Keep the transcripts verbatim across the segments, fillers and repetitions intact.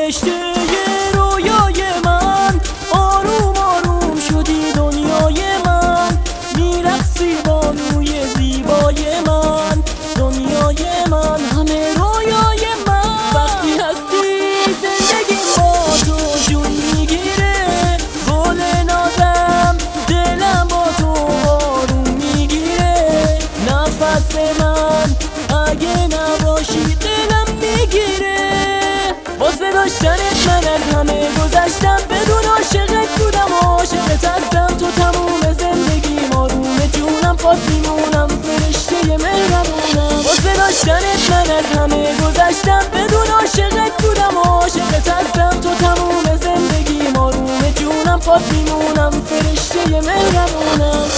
فرشته رویای من، آروم آروم شدی دنیای من، میرقصی بانوی زیبای من، دنیای من همه رویای من. وقتی هستی زندگی با تو جون میگیره، گل نازم دلم با تو آروم میگیره، نفس من اگه نباشی دلم میگیره. واسه داشتنت من از همه گذشتم، بدون عاشقت بودم و عاشقت هستم. تو تموم زندگیم آروم جونم، پات میمونم فرشته مهربونم. واسه داشتنت من از همه گذشتم، بدون عاشقت بودم و عاشقت هستم. تو تموم زندگیم آروم جونم، پات میمونم فرشته مهربونم.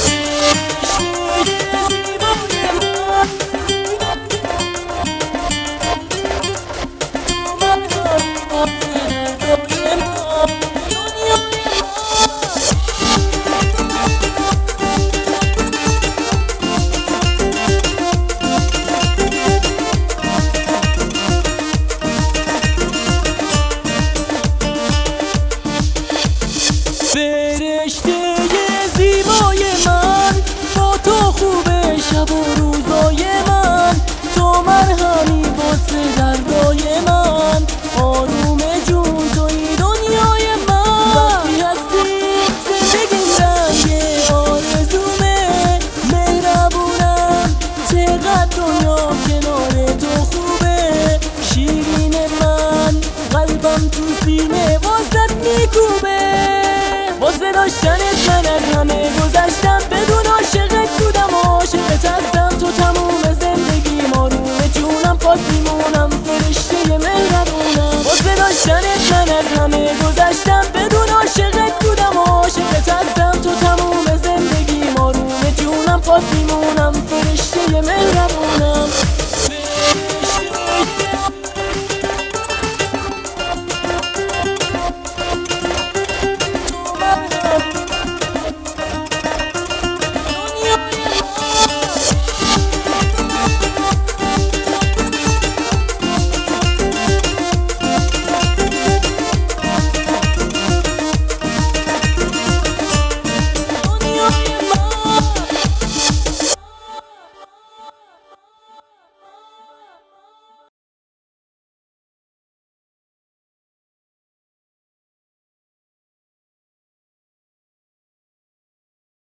فرشته زیبای من، با تو خوبه شب و روزای من، تو مرهمی واسه دردای من، آروم جون توی دنیای من. وقتی هستی زندگی رنگ آرزومه، مهربونم چقدر دنیا کنار تو خوبه، شیرین من قلبم تو سینه واسط میکوبه. واسه داشتنت من از همه گذشتم، بدون عاشقت بودم و عاشقت هستم. تو تموم زندگیم آروم جونم، پات میمونم فرشته مهربونم. واسه داشتنت من از همه گذشتم، بدون عاشقت بودم و عاشقت هستم. تو تموم زندگیم آروم جونم، پات میمونم فرشته مهربونم.